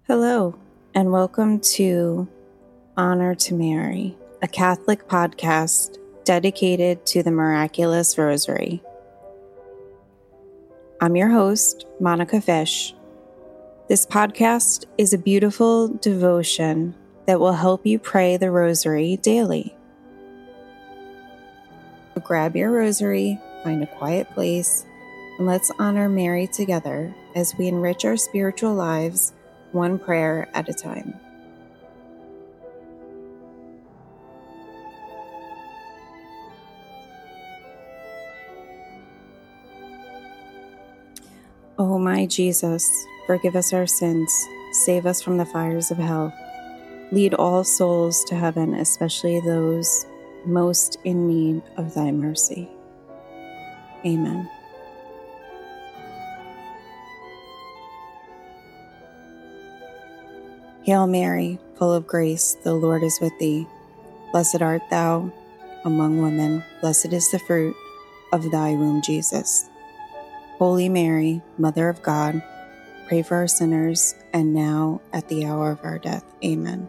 Hello, and welcome to Honor to Mary, a Catholic podcast dedicated to the miraculous Rosary. I'm your host, Monica Fish. This podcast is a beautiful devotion that will help you pray the Rosary daily. So grab your Rosary, find a quiet place, and let's honor Mary together as we enrich our spiritual lives one prayer at a time. O my Jesus, forgive us our sins, save us from the fires of hell. Lead all souls to heaven, especially those most in need of thy mercy. Amen. Hail Mary, full of grace, the Lord is with thee. Blessed art thou among women, blessed is the fruit of thy womb, Jesus. Holy Mary, Mother of God, pray for our sinners, and now at the hour of our death. Amen.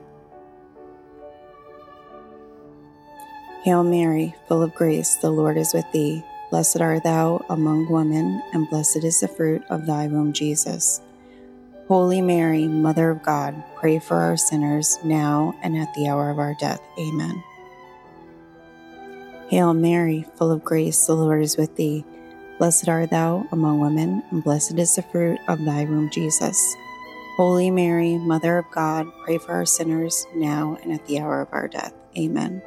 Hail Mary, full of grace, the Lord is with thee. Blessed art thou among women, and blessed is the fruit of thy womb, Jesus. Holy Mary, Mother of God, pray for our sinners, now and at the hour of our death. Amen. Hail Mary, full of grace, the Lord is with thee. Blessed art thou among women, and blessed is the fruit of thy womb, Jesus. Holy Mary, Mother of God, pray for our sinners, now and at the hour of our death. Amen.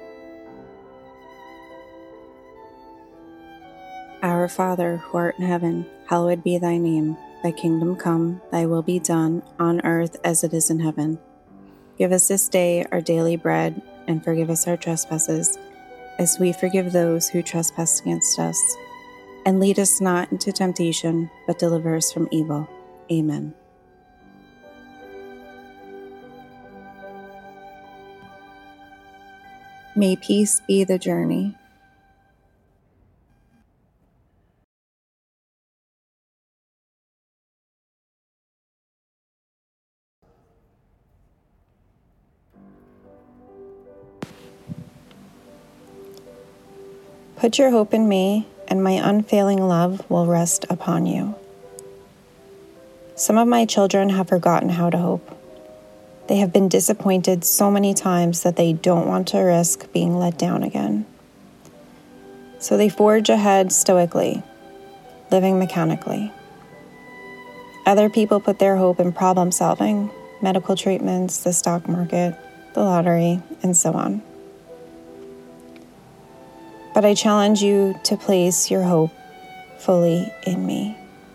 Our Father, who art in heaven, hallowed be thy name. Thy kingdom come, thy will be done, on earth as it is in heaven. Give us this day our daily bread, and forgive us our trespasses, as we forgive those who trespass against us. And lead us not into temptation, but deliver us from evil. Amen. May peace be the journey. Put your hope in me, and my unfailing love will rest upon you. Some of my children have forgotten how to hope. They have been disappointed so many times that they don't want to risk being let down again. So they forge ahead stoically, living mechanically. Other people put their hope in problem solving, medical treatments, the stock market, the lottery, and so on. But I challenge you to place your hope fully in me.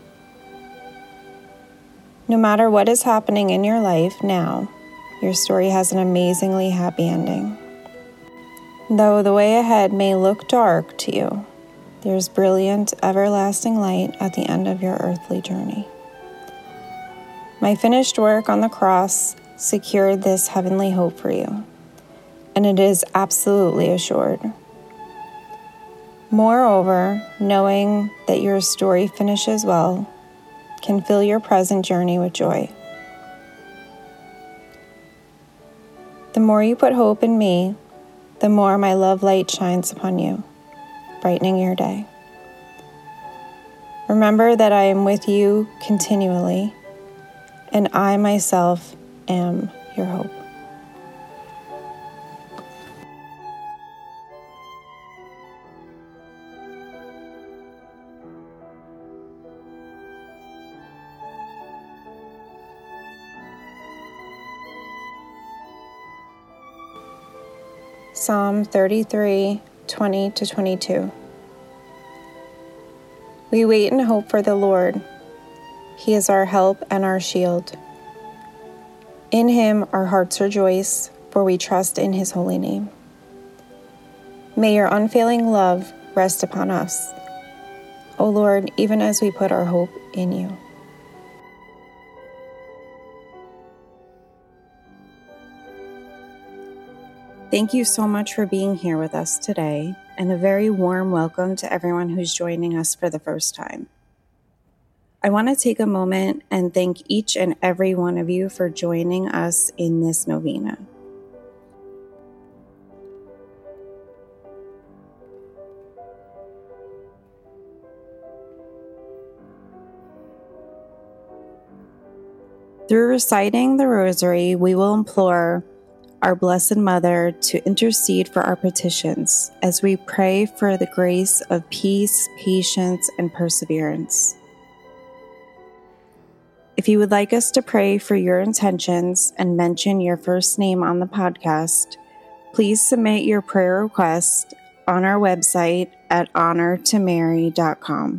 No matter what is happening in your life now, your story has an amazingly happy ending. Though the way ahead may look dark to you, there's brilliant, everlasting light at the end of your earthly journey. My finished work on the cross secured this heavenly hope for you, and it is absolutely assured. Moreover, knowing that your story finishes well can fill your present journey with joy. The more you put hope in me, the more my love light shines upon you, brightening your day. Remember that I am with you continually, and I myself am your hope. Psalm 33, 20-22. We wait and hope for the Lord. He is our help and our shield. In him our hearts rejoice, for we trust in his holy name. May your unfailing love rest upon us, O Lord, even as we put our hope in you. Thank you so much for being here with us today, and a very warm welcome to everyone who's joining us for the first time. I want to take a moment and thank each and every one of you for joining us in this novena. Through reciting the Rosary, we will implore our Blessed Mother to intercede for our petitions as we pray for the grace of peace, patience, and perseverance. If you would like us to pray for your intentions and mention your first name on the podcast, please submit your prayer request on our website at honortomary.com.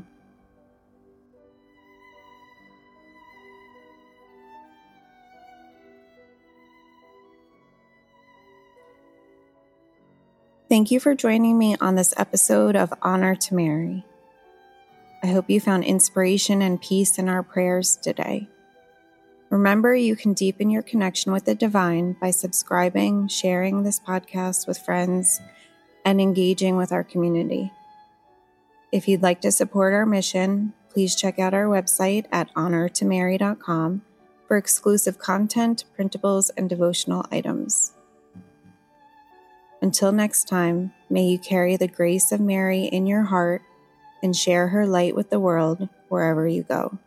Thank you for joining me on this episode of Honor to Mary. I hope you found inspiration and peace in our prayers today. Remember, you can deepen your connection with the divine by subscribing, sharing this podcast with friends, and engaging with our community. If you'd like to support our mission, please check out our website at honortomary.com for exclusive content, printables, and devotional items. Until next time, may you carry the grace of Mary in your heart and share her light with the world wherever you go.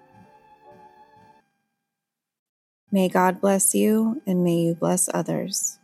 May God bless you, and may you bless others.